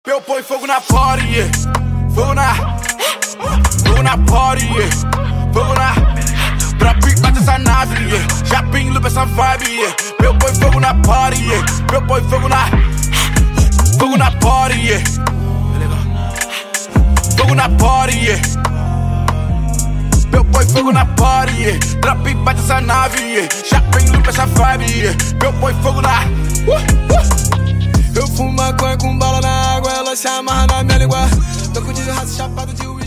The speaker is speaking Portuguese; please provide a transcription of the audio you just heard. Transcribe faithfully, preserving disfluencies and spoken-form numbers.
Eu põe fogo na party, yeah. Fogo na Fogo na party, yeah. Fogo na Drop bate essa nave, yeah. Já pin loop essa vibe, yeah. Eu põe fogo na party, yeah. Eu põe fogo na Fogo na party, yeah. Fogo na party, yeah. Eu põe fogo na party, yeah. Drop bate essa nave, yeah. Já pin loop essa vibe, yeah. Eu põe fogo na uh, uh. Eu fumo maconha com bala na água, ela se amarra na minha língua. Tô com o raço chapado de